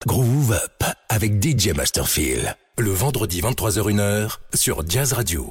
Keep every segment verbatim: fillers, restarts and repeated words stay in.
Groove Up avec D J Masterfield. Le vendredi vingt-trois heures une sur Jazz Radio.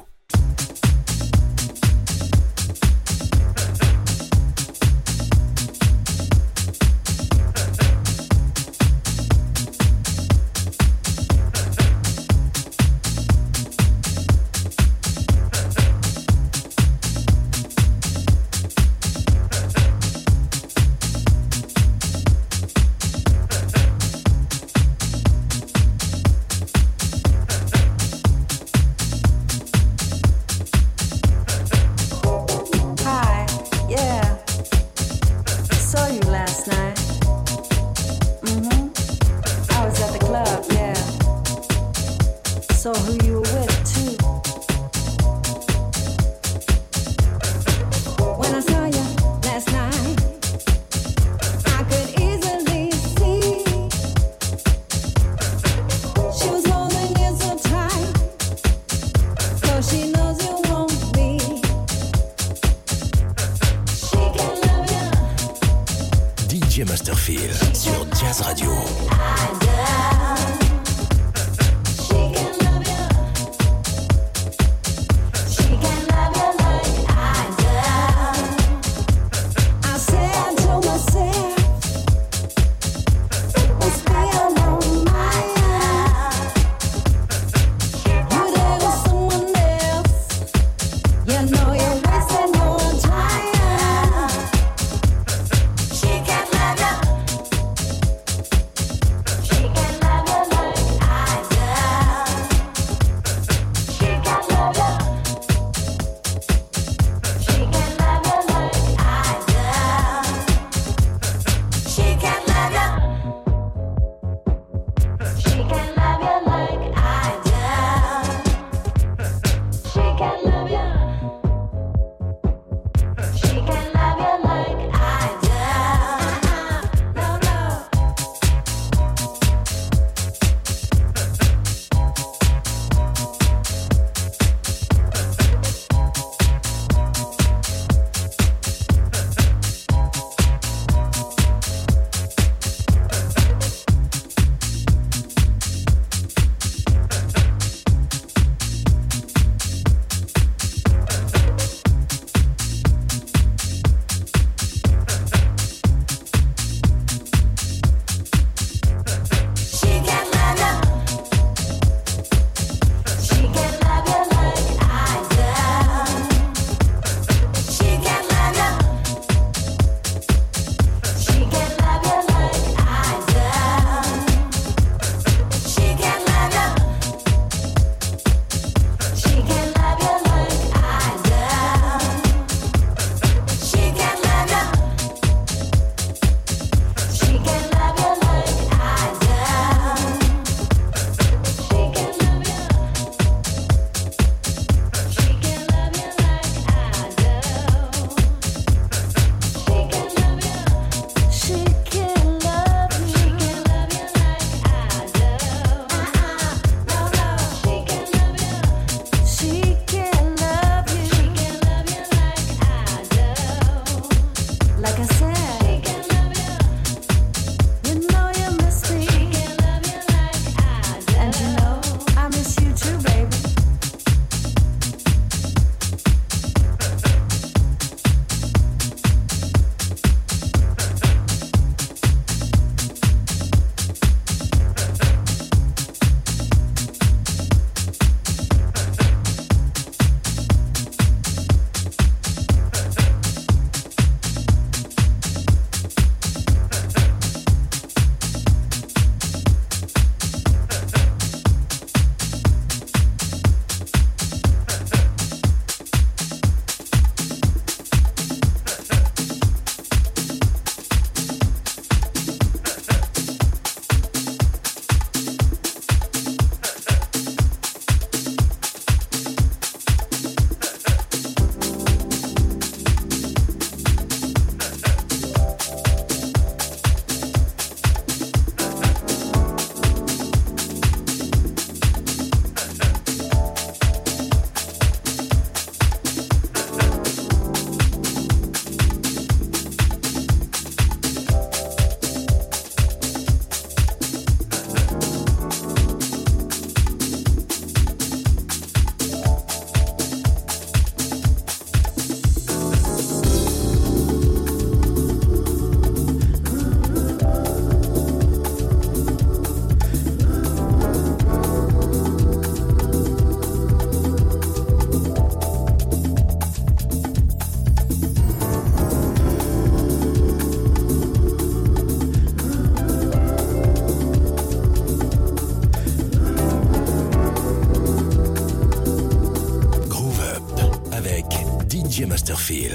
Masterfield.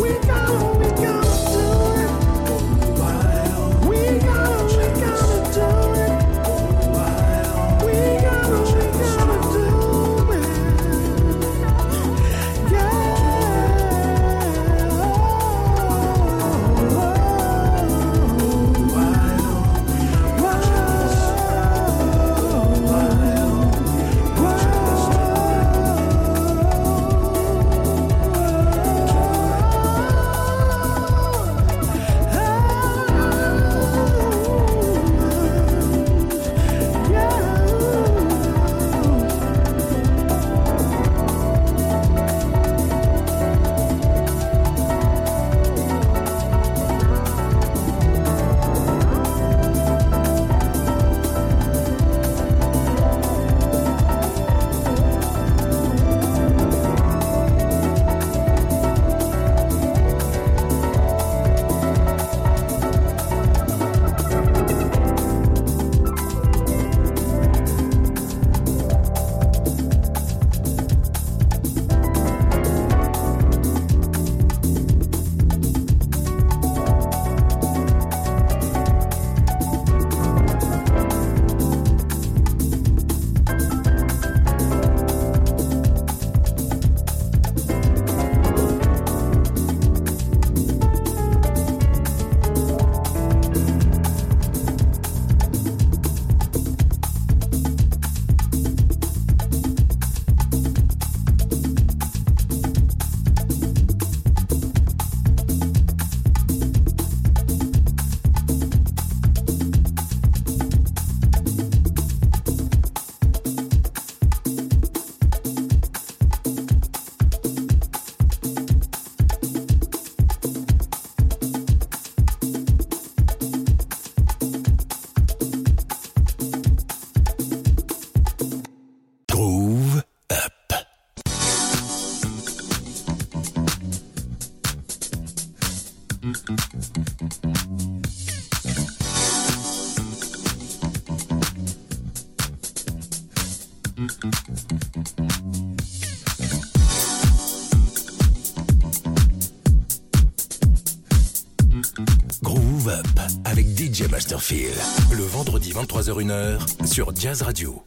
Groove Up avec D J Masterfield. Le vendredi vingt-trois heures une sur Jazz Radio.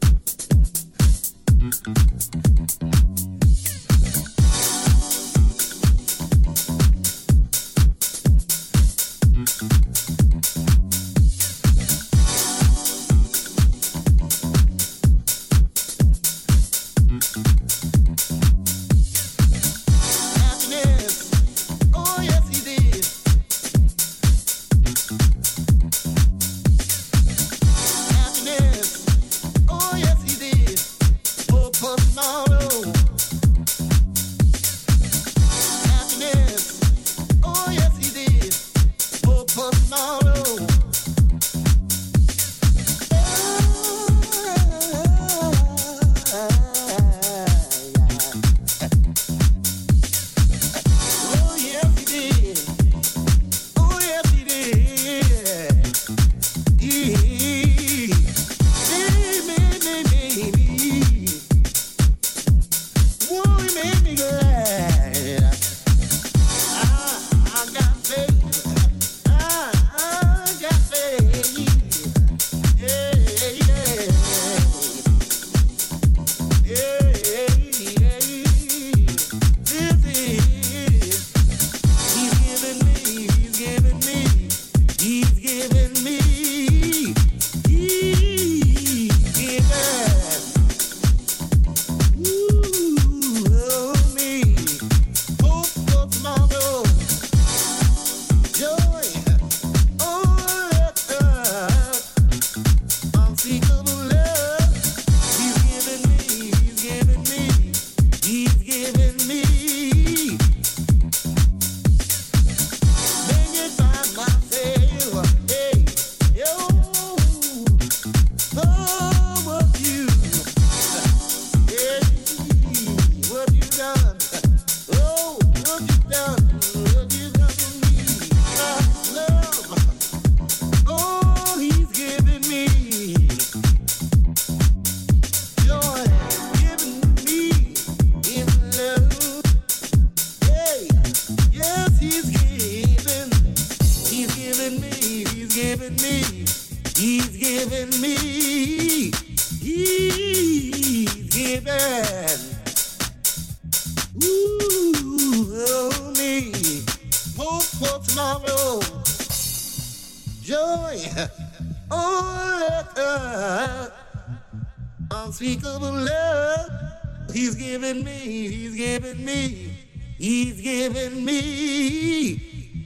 Tomorrow me, he's giving me, he's giving, ooh, oh, me, hope for tomorrow, joy, oh, let unspeakable love, he's giving me, he's giving me, he's giving me.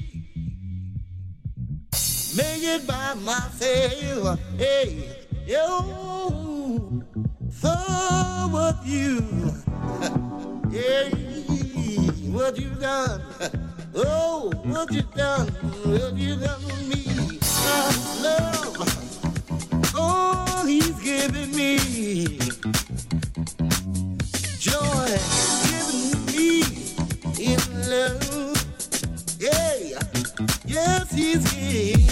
Make it by myself, hey, yo, for what you, hey, what you done, oh, what you done, what you done for me, oh, love, oh, he's giving me, joy, giving me, in love, yeah, yes, he's giving.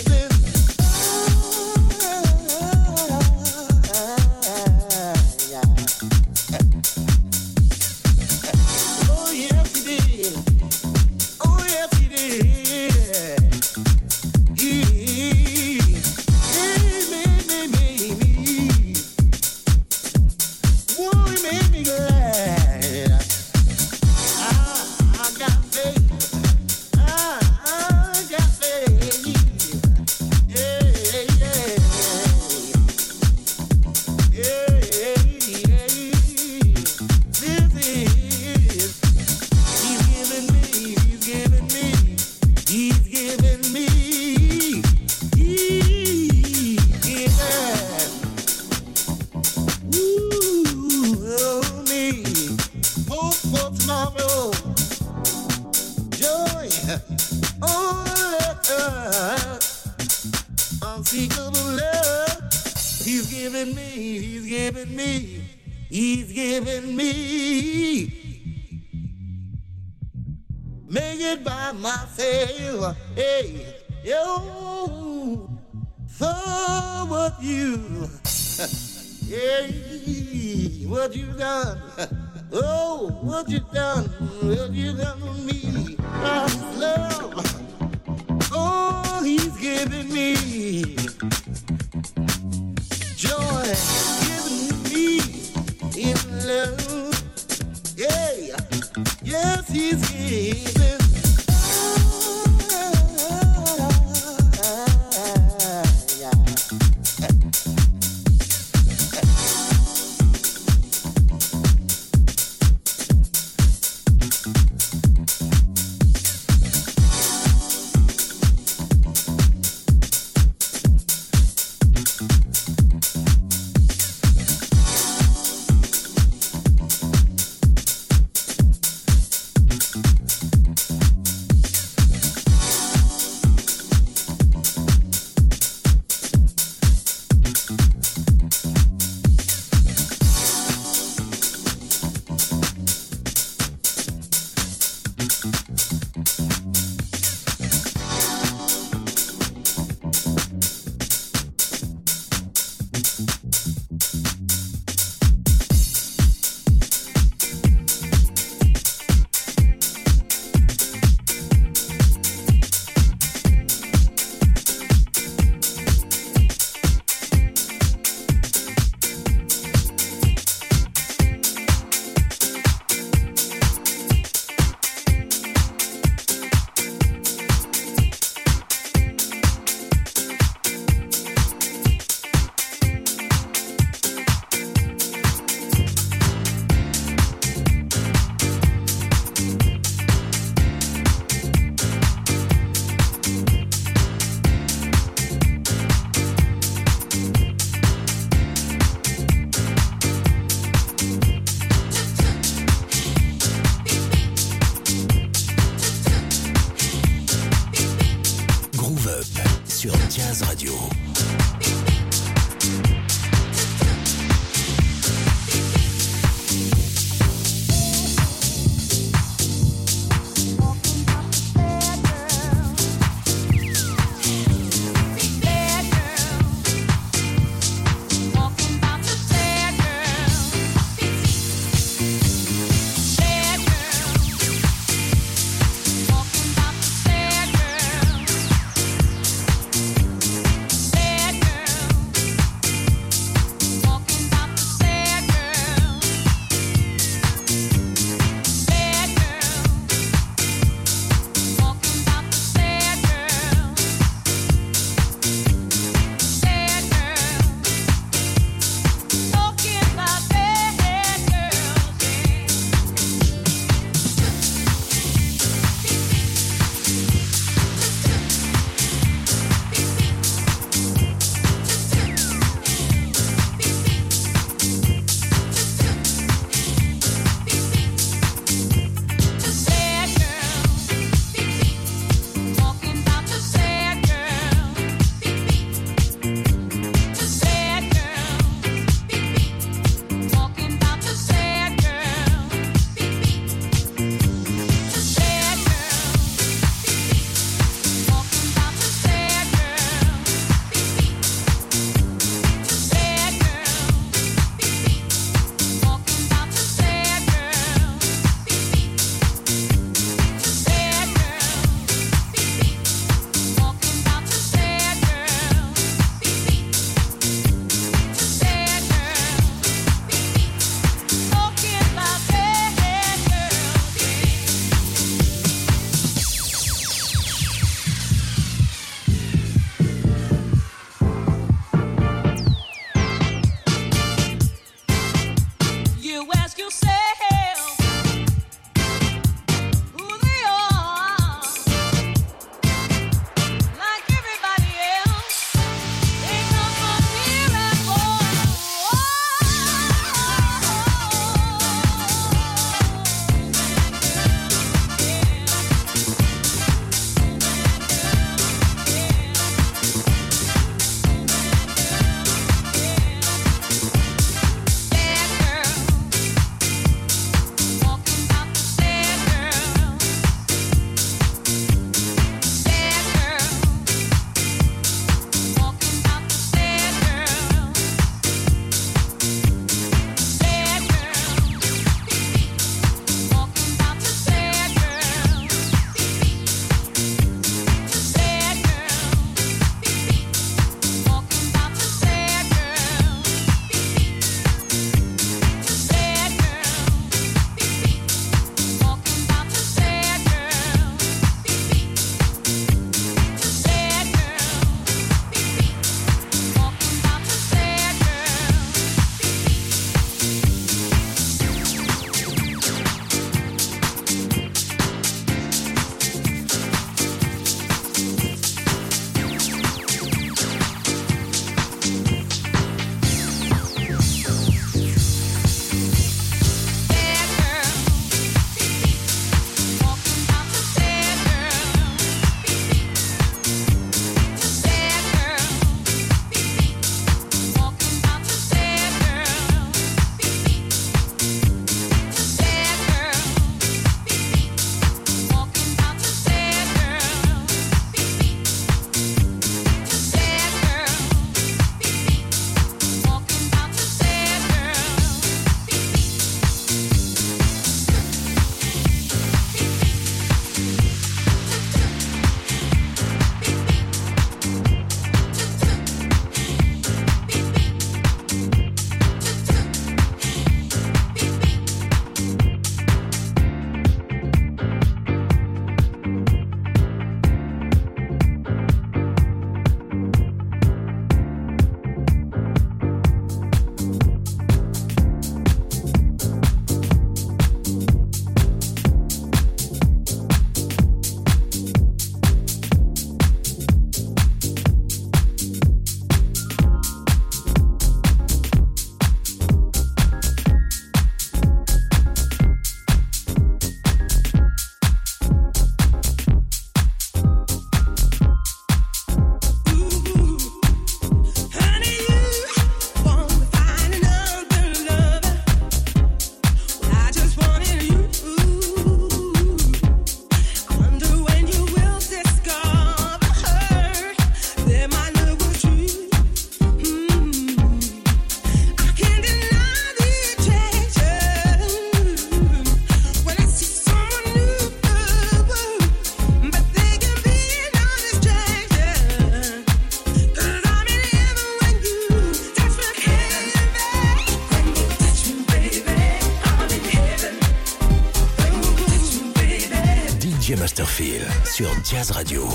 Masterfield sur Jazz Radio.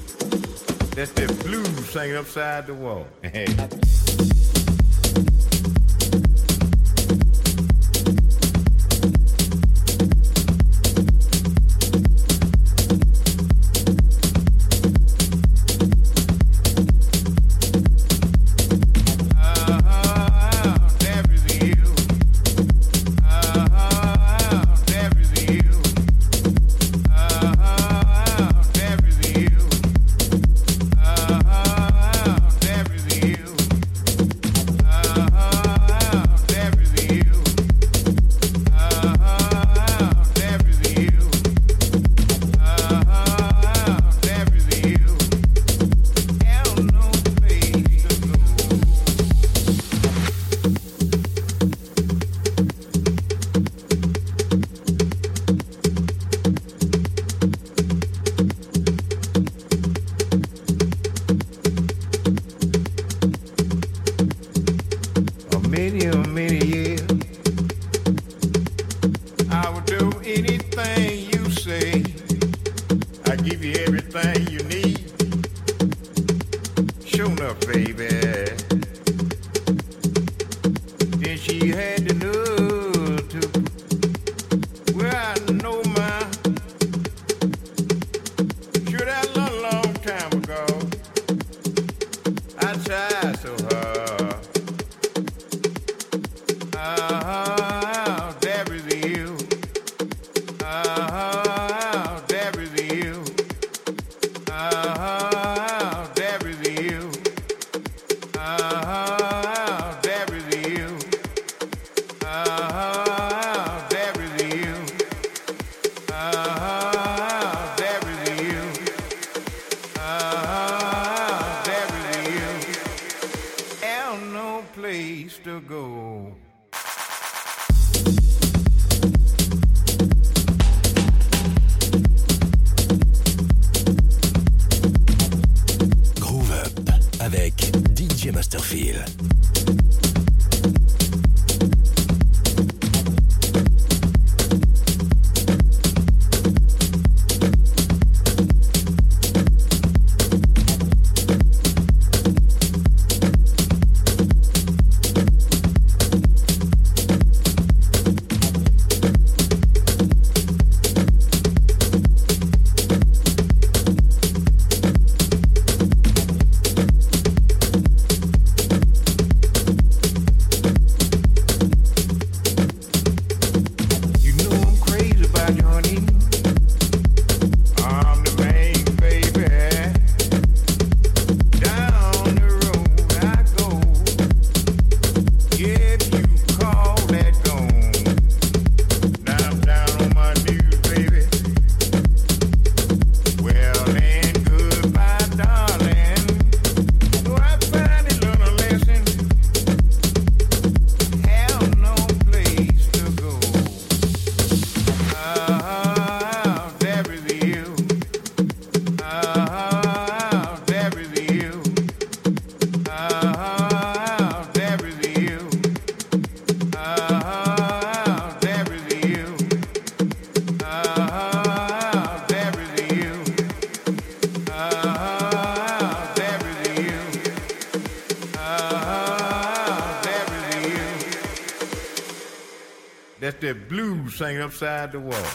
That's that blues singing upside the wall. Hey. Ah, there is you. Ah, there is you. Ah, there is you. Ah, there is you. Ah, there is you. Ah, there is you. Ah, there is you. And no place to go. Groove Up avec D J Masterfield. That's that blues singing upside the wall.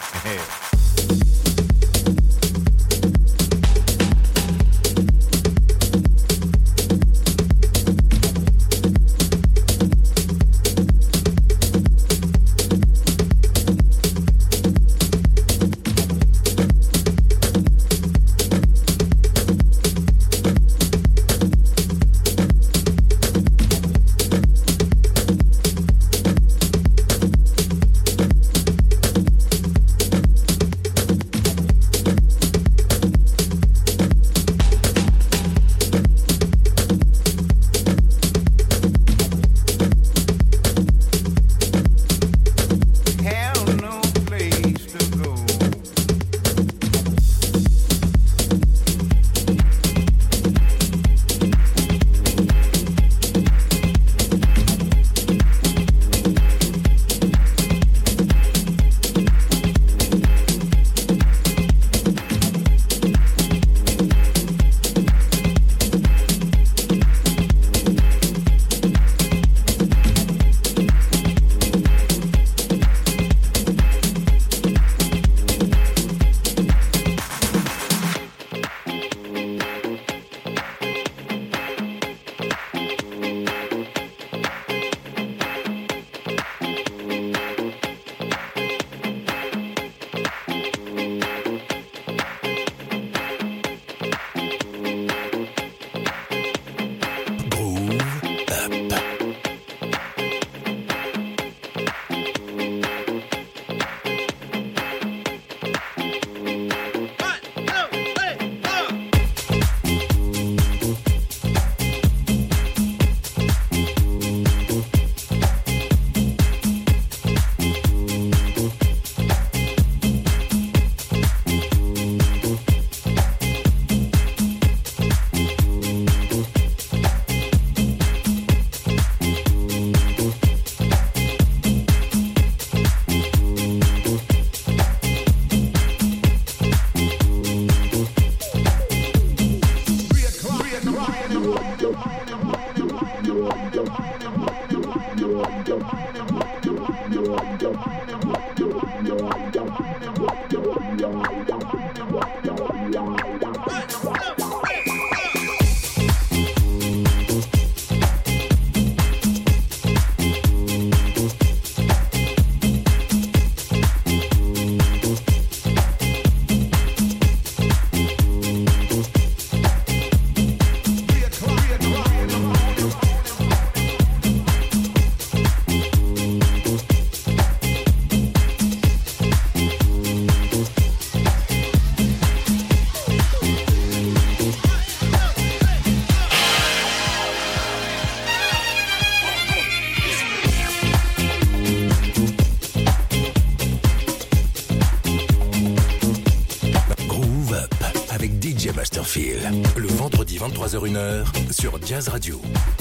Masterfield, le vendredi vingt-trois heures une sur Jazz Radio.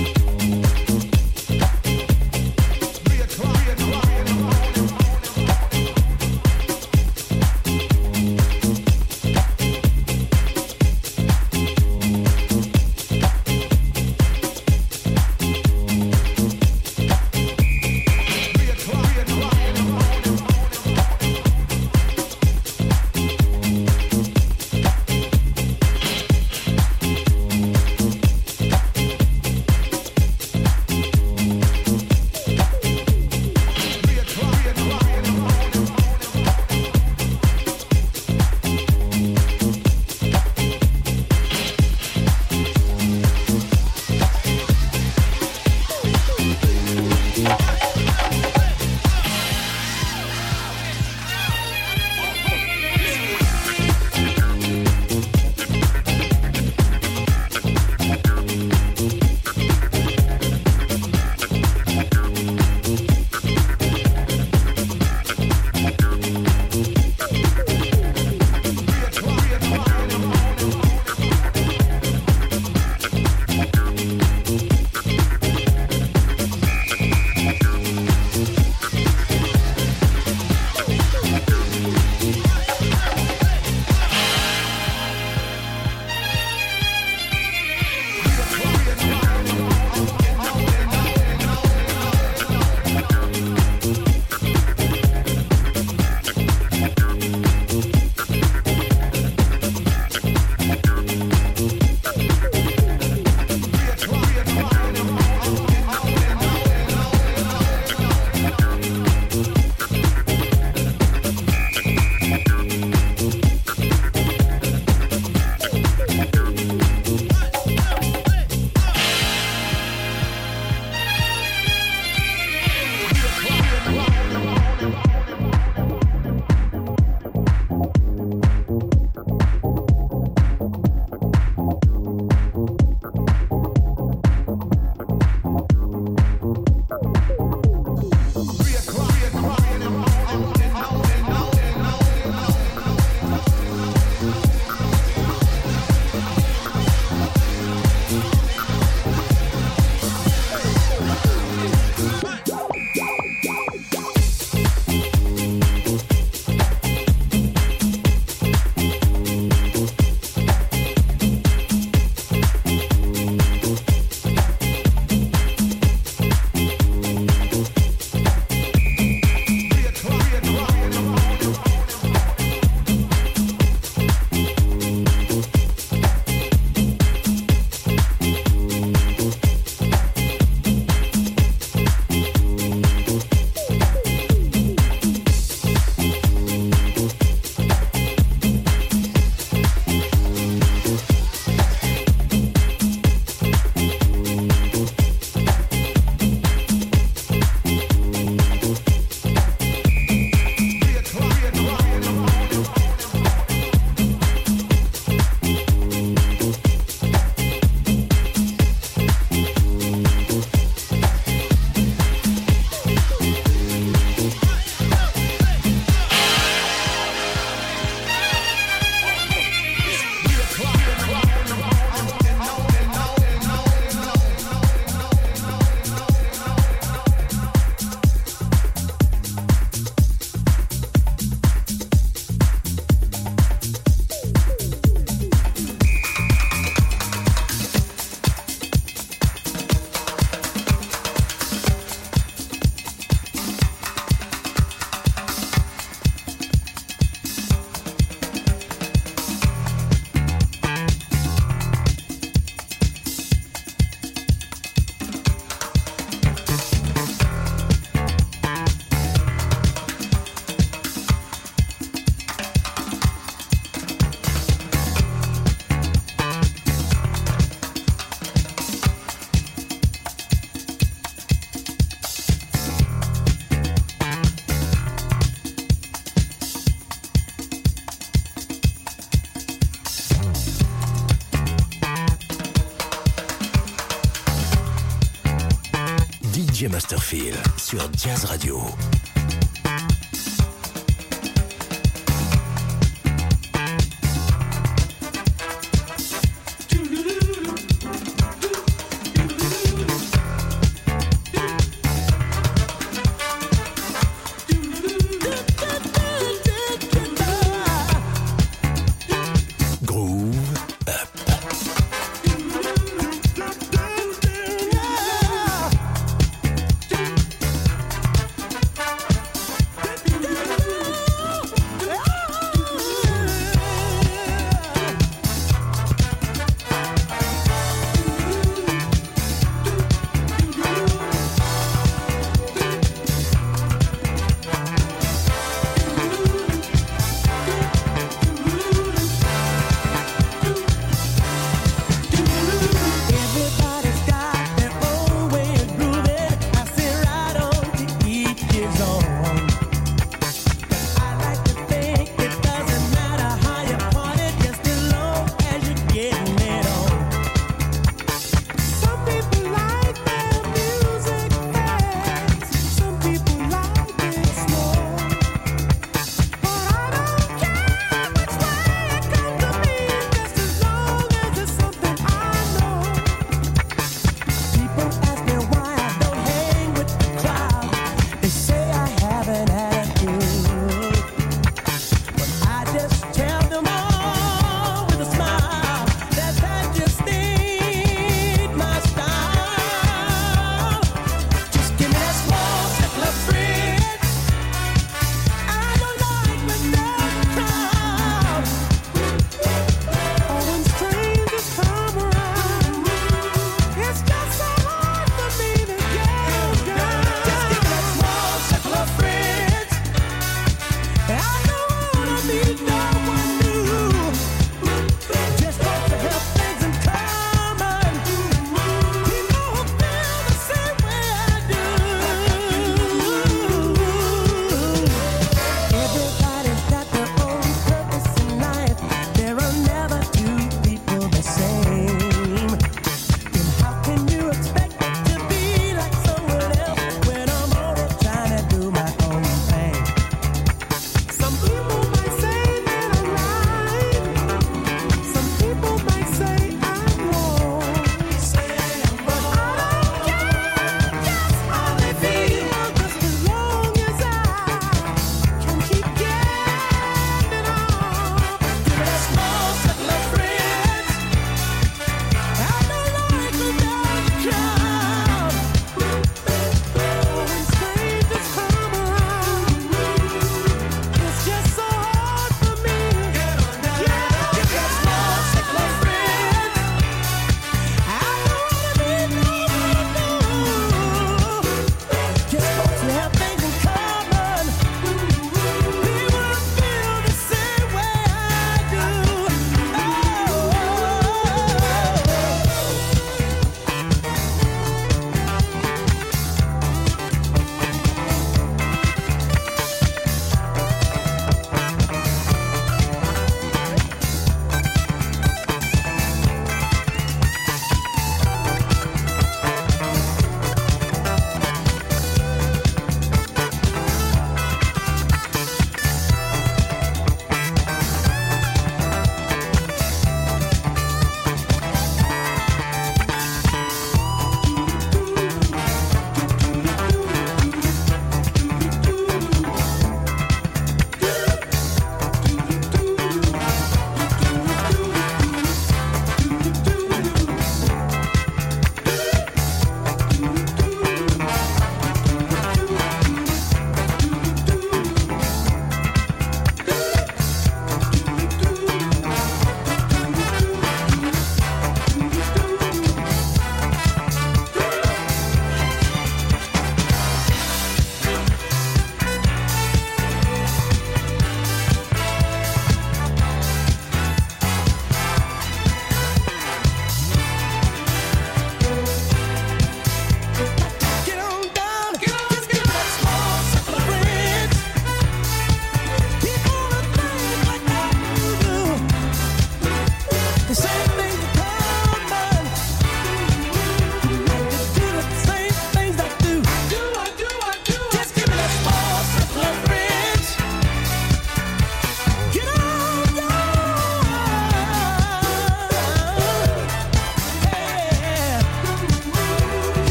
D J Masterfield sur Jazz Radio.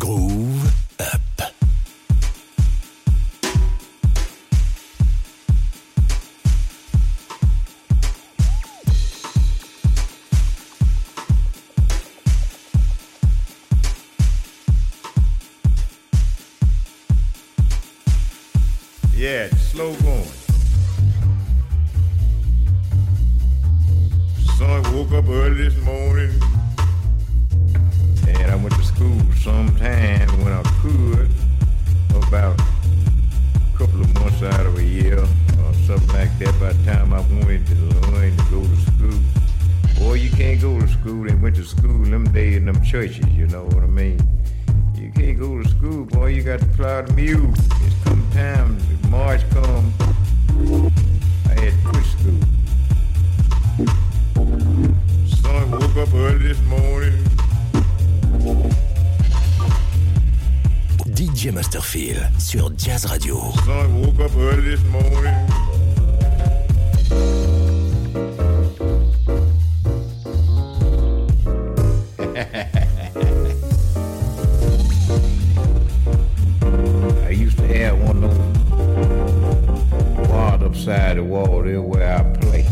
Groove Up. Yeah, it's slow going. Son woke up early this morning, and I went to school sometime when I could, about a couple of months out of a year or something like that. By the time I wanted to learn to go to school, boy, you can't go to school. They went to school in them days in them churches, you know what I mean? You can't go to school, boy. You got to plow the mule. It's come time, the March come, I had to quit school. Son woke up early this morning. D J Masterfield sur Jazz Radio. Son woke up early this morning. I used to have one of those walls upside the wall there where I play.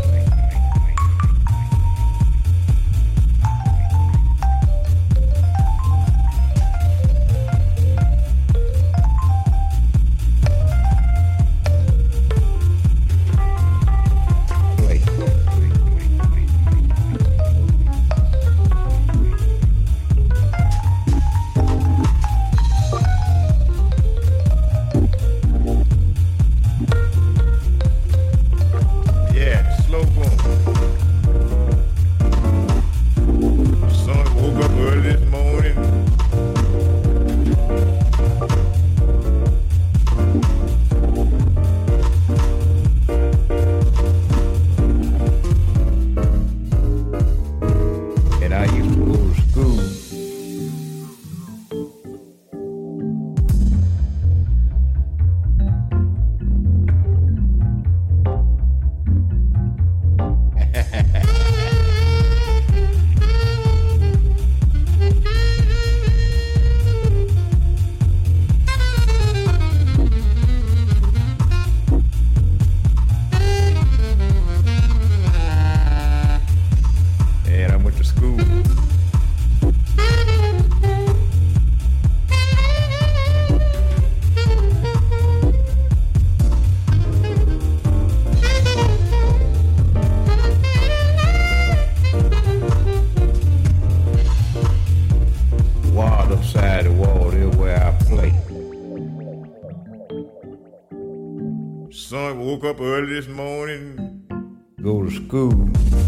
Woke up early this morning, go to school.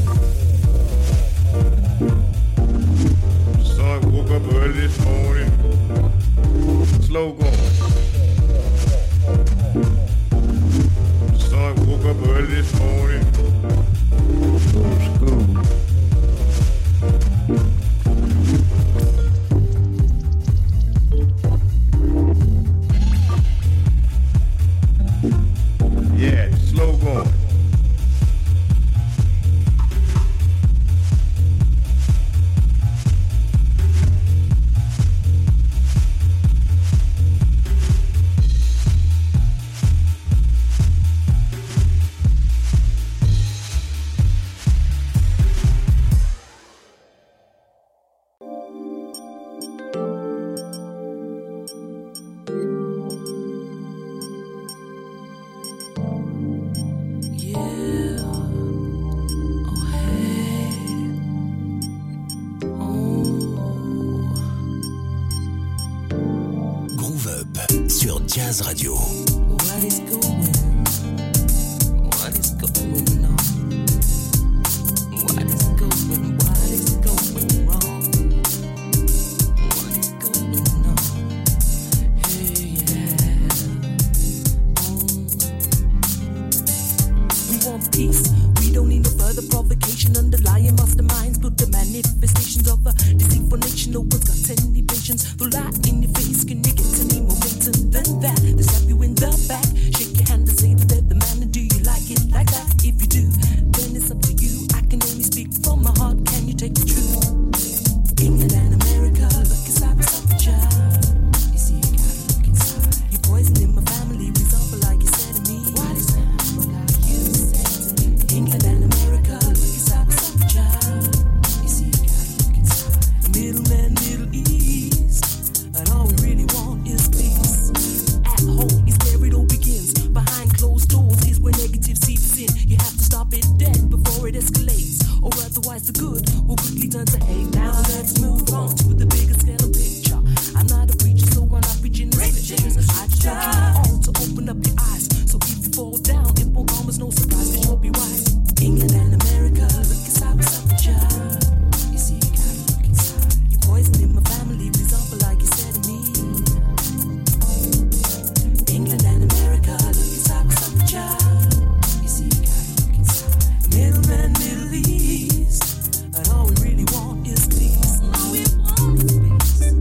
Son woke up early this morning, slow going. Son woke up early this morning, go to school. Yeah, it's slow going. Jazz Radio. What is going? What is going on? What is going? What is going wrong? What is going on? Hey, yeah. Oh. We want peace. We don't need no further provocation. Underlying masterminds put the manifestations of a deceitful nation. No one's got any patience. The light in your face, can you get any momentum than that? They slap you in the back, shake your hand and say that they're the man. And do you like it like that? If you do, then it's up to you. I can only speak from my heart. Can you take the truth? England and America, look inside the child. it escalates, or otherwise the good will quickly turn to hate. Now let's move on to the bigger scale of picture. I'm not a preacher, so I'm not preaching the scriptures. I just want you all to open up your eyes. So if you fall down, it won't come as no surprise, cause you'll be wise. England and America, look inside myself a child. You see, you gotta look inside. You're poisoning my family, resemble like you said to me. England and America, look inside myself a child. You see, you gotta look inside. Middleman, Middle East, and all we really want is peace. All we want is peace.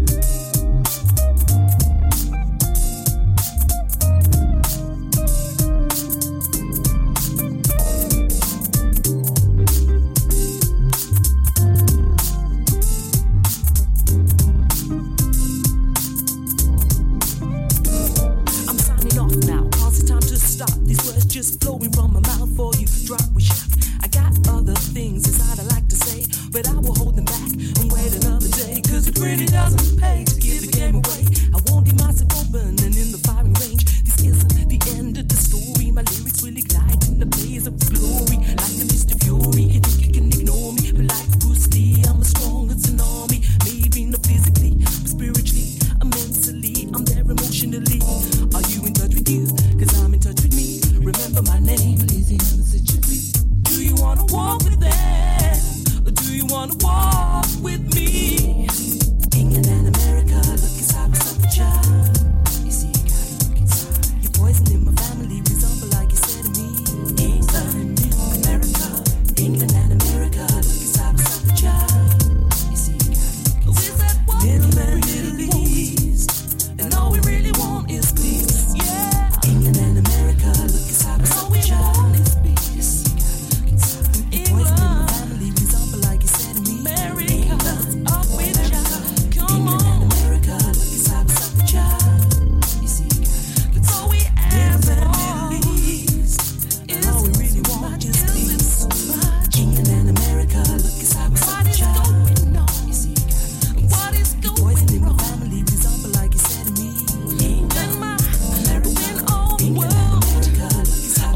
Just flowing from my mouth for you, drop with shock. I got other things inside I like to say, but I will hold them back and wait another day, cause it really doesn't pay to give the game away. I won't leave myself open and in the firing range. This isn't the end of the story. My lyrics will ignite in the blaze of glory, like the Mister Fury. You think you can ignore me, but like Bruce Lee, I'm as strong as an army. Maybe not physically, but spiritually, I'm mentally, I'm there emotionally. Are you in touch with you? Cause I'm in touch with me. Remember my name, Louisiana Citrus. Do you wanna walk with them? Or do you wanna walk with me? England and America, look inside myself a child. You see, you gotta look inside. You're poisoning my family, resemble like you said to me. England, America, England and America, look inside myself a child. You see, you gotta look inside. Middleman, Middle East, and all we really want is peace. Yeah, England and America, look inside myself a child. Is peace. England, poisoning my family, resemble like you said to me. America, up with ya. Come on. England and America, look inside myself a child. You see, that's all we ask for. Middle East, and all we really want is peace. England and America, look inside myself a child. You see, what is going on? Poisoning my family, resemble like you said to me. England, my America, win all the world. What is going on?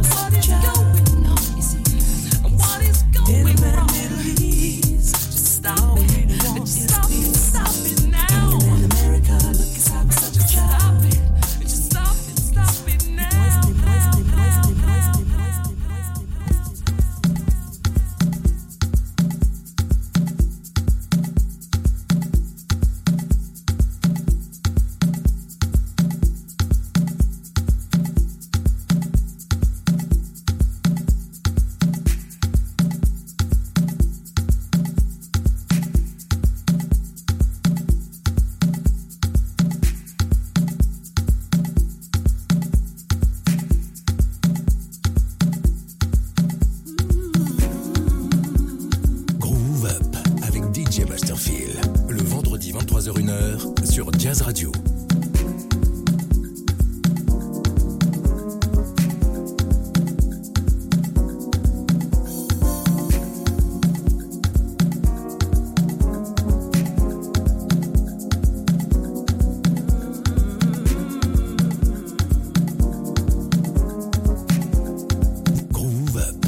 What is going wrong? Middle East, just stop it. Just stop it. Stop it now. England and America, look inside myself a child. Stop it. Just stop it. Stop it now. Poisoning, poisoning, poisoning, poisoning, poisoning, poisoning, Groove Up avec D J Masterfield. Le vendredi vingt-trois heures une heure sur Jazz Radio. Groove Up.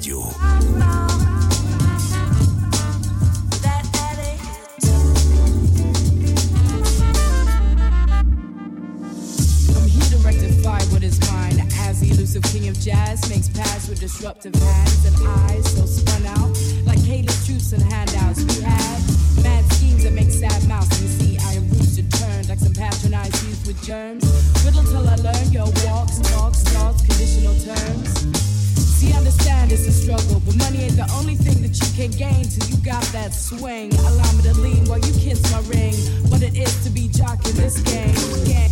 Radio. King of jazz makes paths with disruptive hands and eyes so spun out like Caleb's truths and handouts. We had mad schemes that make sad mouths. You see, I am roosted turned like some patronized youth with germs. Riddle till I learn your walks, talks, thoughts, conditional terms. See, understand it's a struggle, but money ain't the only thing that you can gain till you got that swing. Allow me to lean while you kiss my ring. What it is to be jock in this game. Game.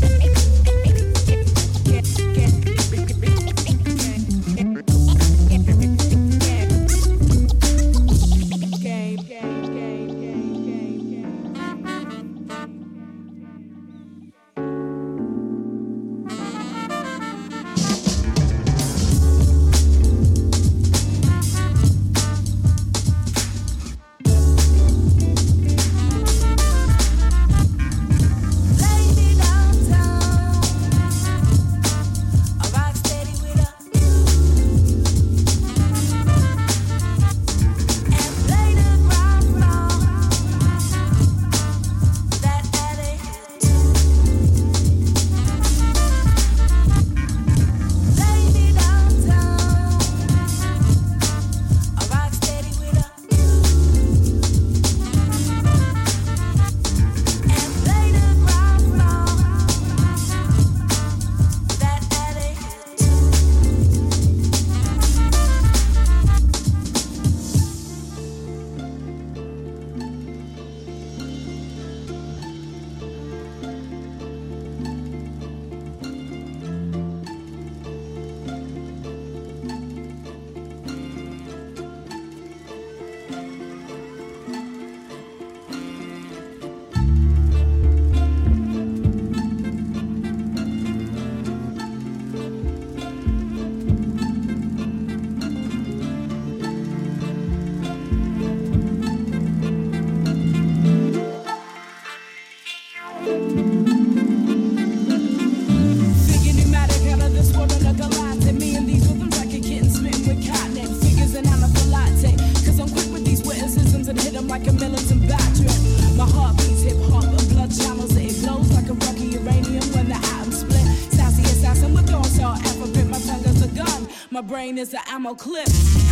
Brain is an ammo clip.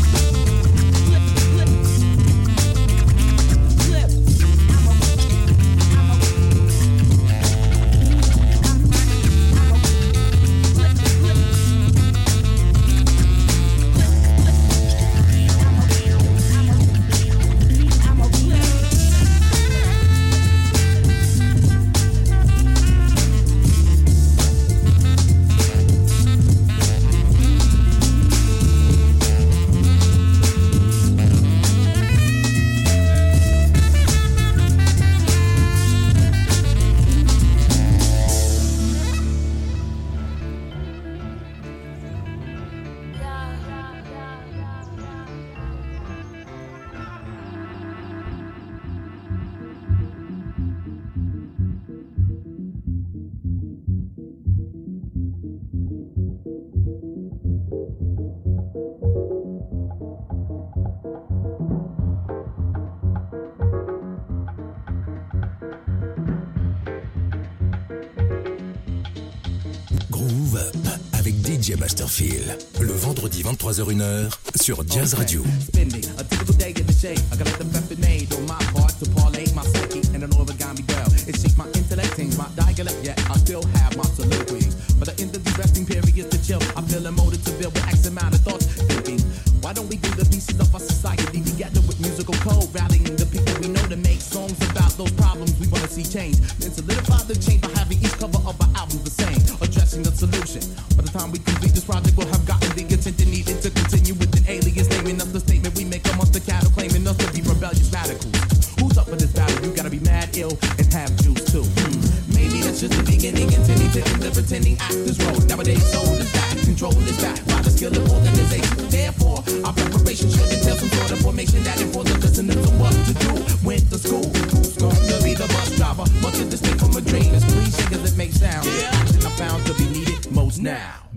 Clip, clip, clip. Ammo, ammo, ammo, clip, clip, ammo, ammo, clip. Groove Up avec D J Masterfield. Le vendredi vingt-trois heures une sur Jazz Radio. Spending a typical day in the shade. I got the method made on my part to parlay my psyche and an origami girl. It shaped my intellect, changed my dialect, yet I still have my soliloquy. By the end of the resting period to chill, I feel emoted to build with X amount of thoughts thinking. Why don't we do the pieces of our society together with musical code, rallying the people we know to make songs about those problems we want to see change. Then solidify the change by having each cover of our albums the same, addressing the solution. By the time we complete this project, we'll have gotten the attention needed to continue with an alias naming us the statement we make amongst the cattle, claiming us to be rebellious radicals. Who's up for this battle? You gotta be mad, ill, and have juice too. Hmm. Maybe that's just the beginning, intending to end the pretending actors role. Nowadays, soul is back, control is back, by the skill of organization. Therefore, our preparation should entail some sort of formation that informs the listeners on what to do. Went to school, who's going to be the bus driver? Much of this thing from a dream, as cliche as it may sound. Yeah. I found to be needed most now. What?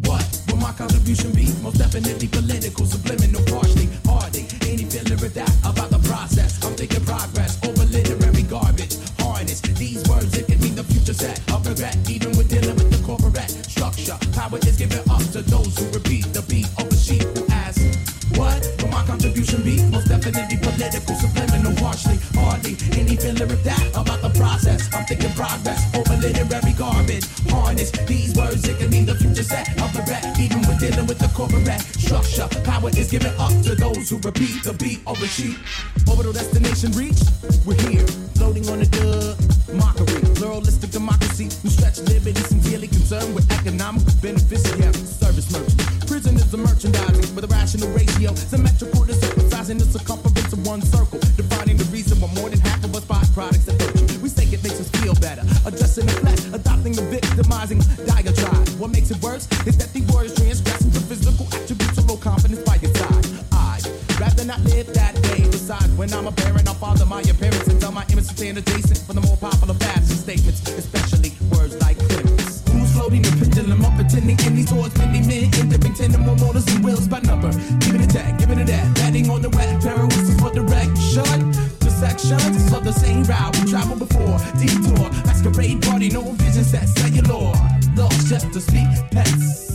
will my contribution be? Most definitely political, subliminal, partially, hardly. Any feeling with that about the process? I'm thinking progress over literary garbage. Harness these words, it can mean the future set of regret. Even with dealing with the corporate structure, power is given up to those who repeat the beat of a sheep who ask, what will my contribution be? Most definitely political, subliminal, partially, hardly. Any feeling with that about the process? I'm thinking progress over literary garbage. Harness these words, it can mean the future set of regret. Even with dealing with the corporate structure, power is given up to those who repeat the beat of a sheep. Orbital destination reached, we're here, floating on the dub. Mockery, pluralistic democracy, who stretch liberty, sincerely concerned with economic beneficiaries, service merchants. Prison is the merchandising with a rational ratio, symmetrical to supersizing the circumference of one circle, defining the reason why more than half of us buy products of virtue. We say it makes us feel better, addressing the flesh, adopting the victimizing diatribe. What makes it worse is that the words transgressing the physical attributes of low confidence by your side. I'd rather not live that way. Besides, when I'm a parent, I'll father my appearance and tell my image to stand adjacent for the more popular fashion statements, especially words like clearance. Who's floating the pendulum up, pretending any towards many men, entering ten more motors and wheels by number. Giving it that, giving it that, betting on the wet, terrorists for direction. The sections of the same route we traveled before. Detour, masquerade party, no vision set, cellular. Lost just to speak pets.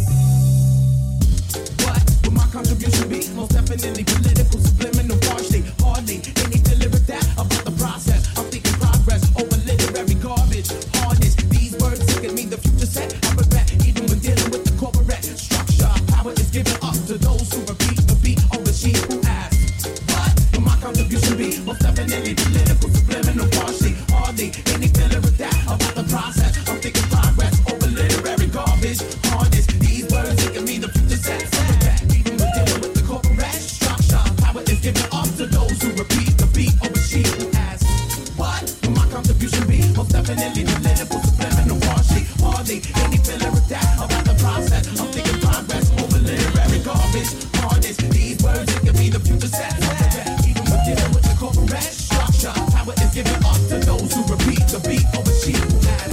What will my contribution be? Most definitely political, subliminal, partially, hardly. Any feeling with that about the process? I'm thinking progress over literary garbage. Harness these words, it can mean the future set. I regret, even when dealing with the corporate structure. Power is given up to those who repeat the beat of the sheep who ask, what will my contribution be? Most definitely political, subliminal, partially, hardly. Any feeling with that about the process? I'm thinking progress over literary garbage. Harness these words, it can mean the future set. I regret, even when dealing with the corporate structure. Power is given up to those who repeat the beat of a sheep who ask, what will my contribution be? Most definitely political, subliminal, partially, hardly. Any feeling with that about the process? I'm thinking progress over literary garbage. Harness these words, it can mean the future set. I regret, even when dealing with the corporate structure. Power is given up to those who repeat the beat of a sheep who ask.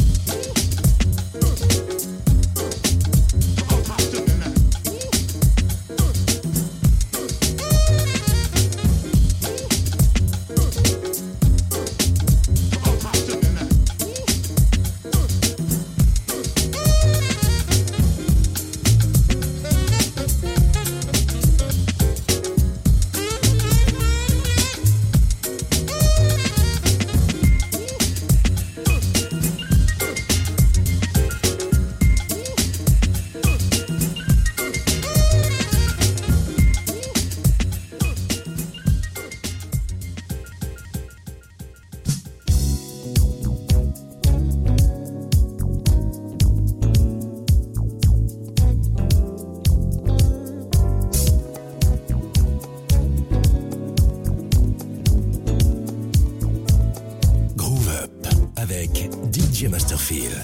D J Masterfield.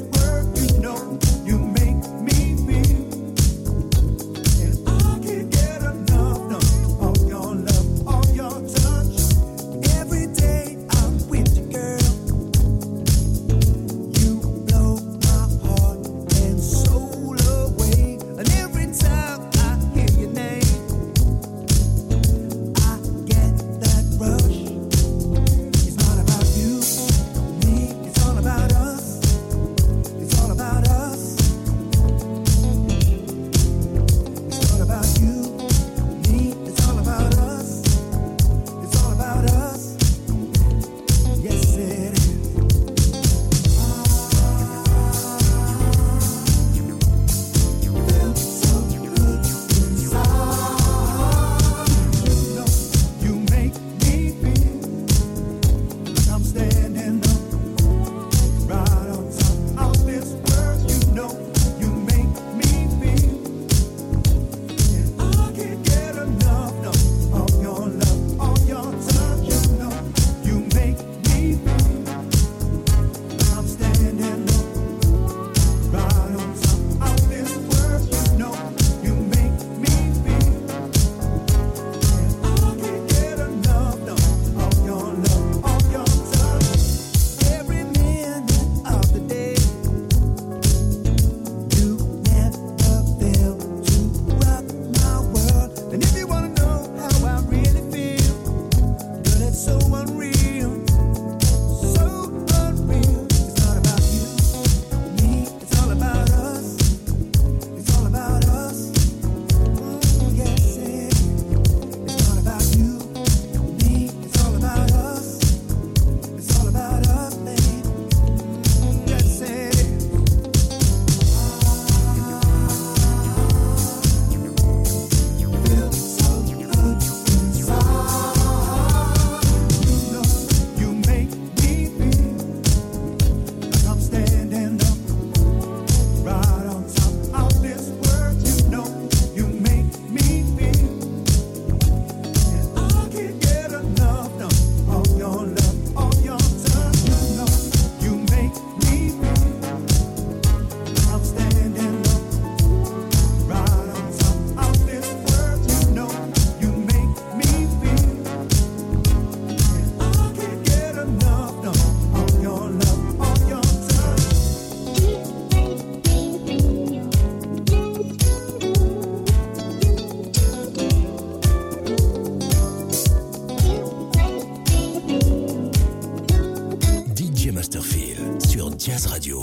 Get Jazz Radio.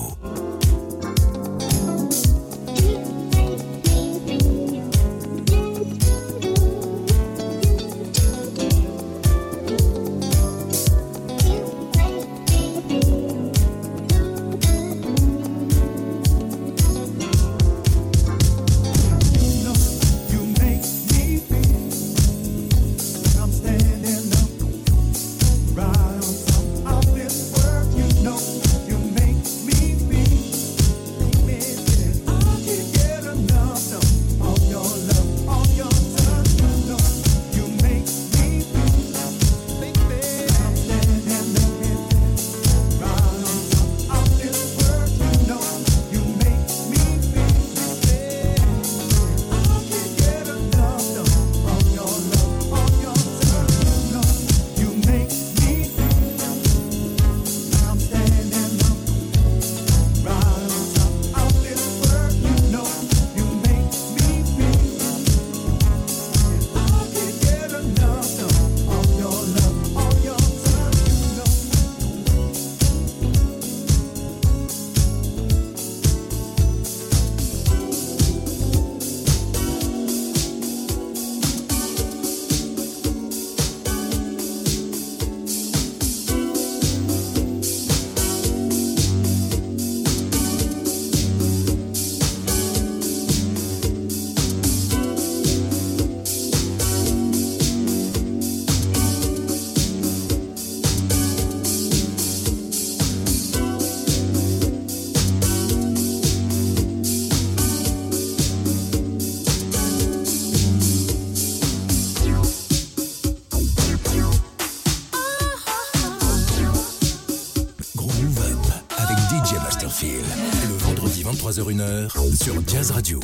Le vendredi vingt-trois heures une sur Jazz Radio.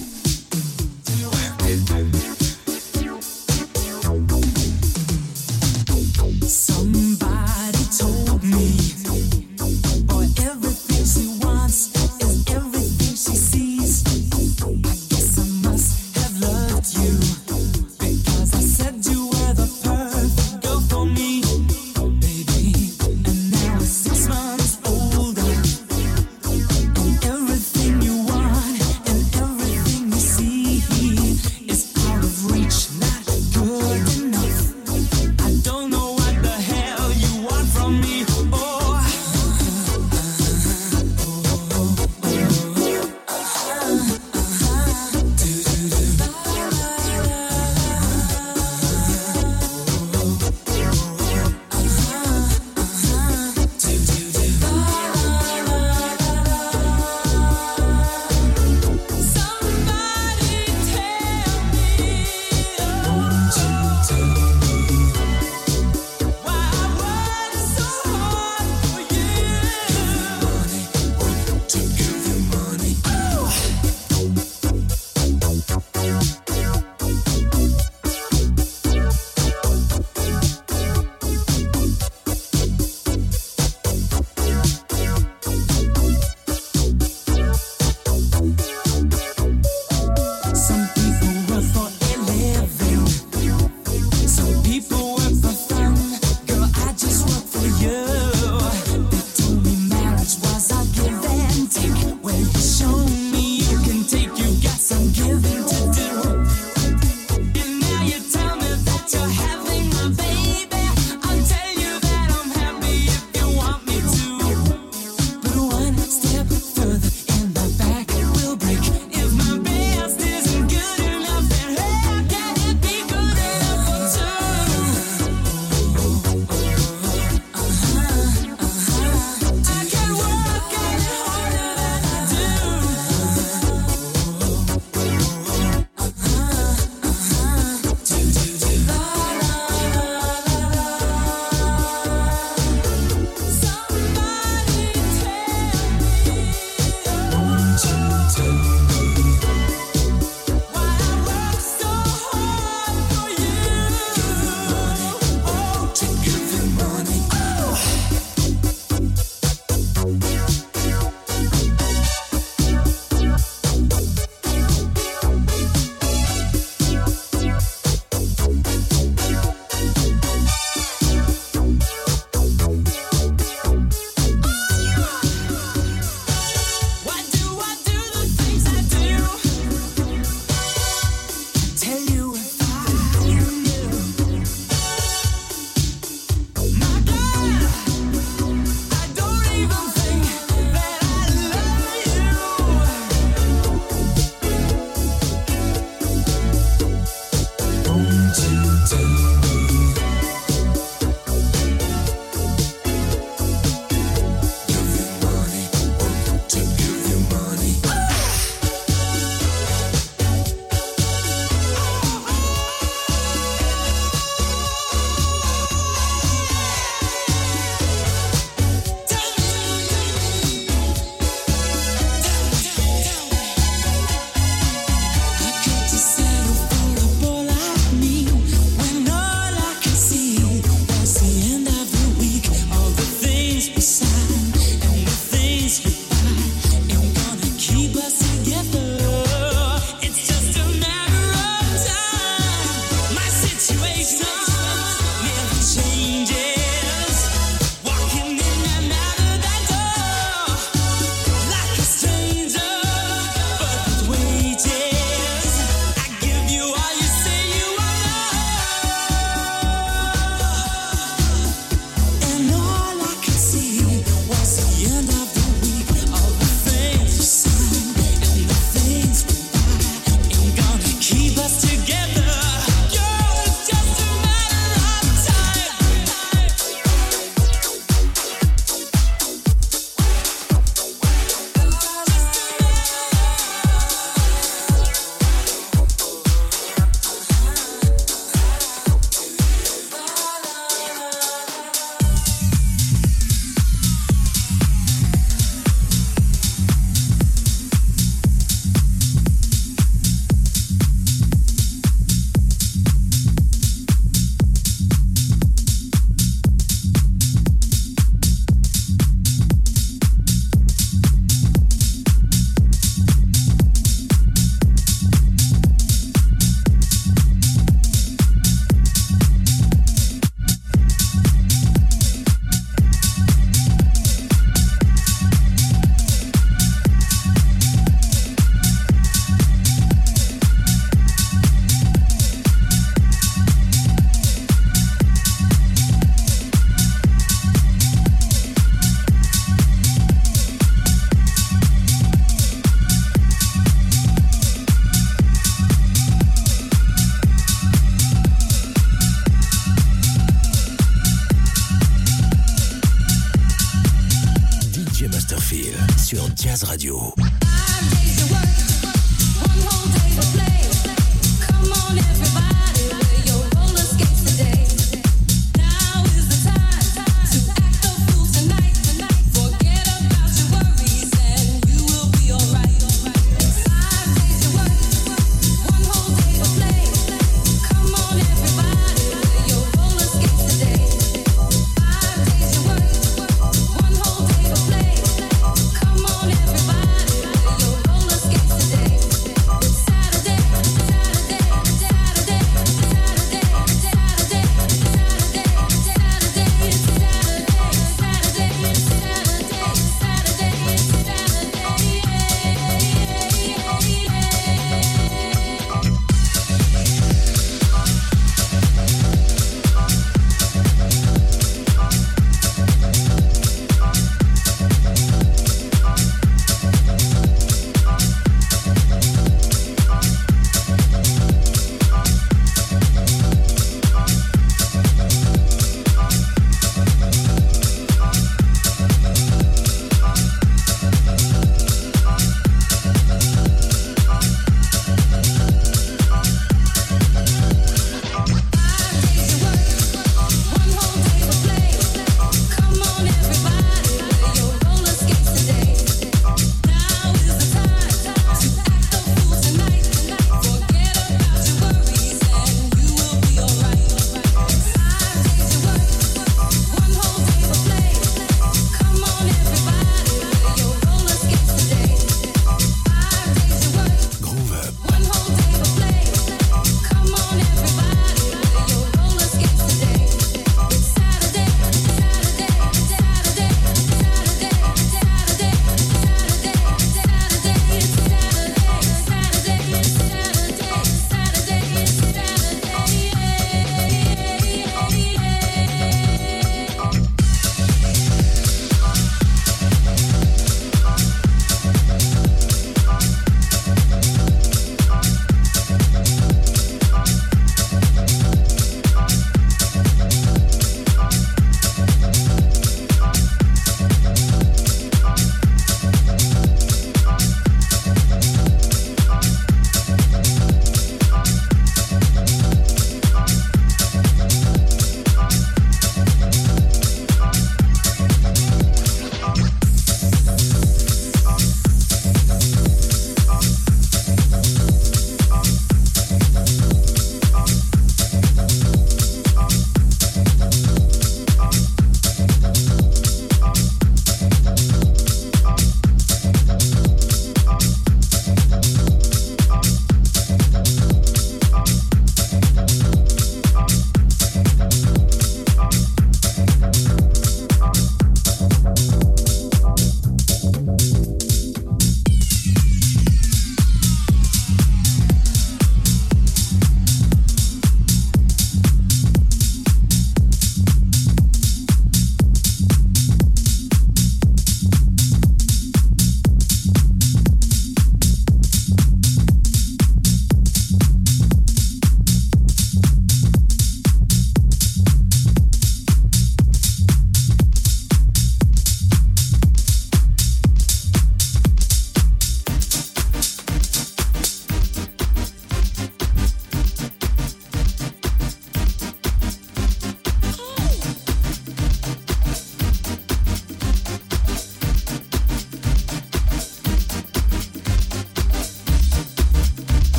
Somebody told me, boy, everything she wants is everything she sees. I guess I must have loved you, because I said you were the perfect girl for me, baby. And now we're six months older, and everything you want and everything you Jazz Radio. Everybody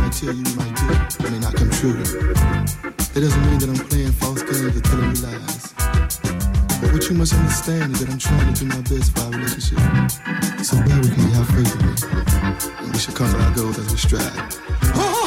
I tell you might do, it may not come true. That doesn't mean that I'm playing false games or telling you lies. But what you must understand is that I'm trying to do my best for our relationship. So bear with me, have faith in me, and we should conquer our goals as we strive. Oh!